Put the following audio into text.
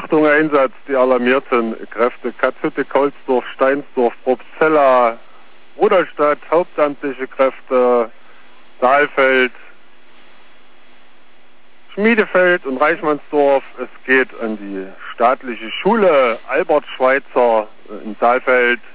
Achtung, Einsatz, die alarmierten Kräfte Katzhütte, Kaulsdorf, Steinsdorf, Probstzella, Rudolstadt, hauptamtliche Kräfte, Saalfeld, Schmiedefeld und Reichmannsdorf. Es geht an die staatliche Schule Albert Schweitzer in Saalfeld.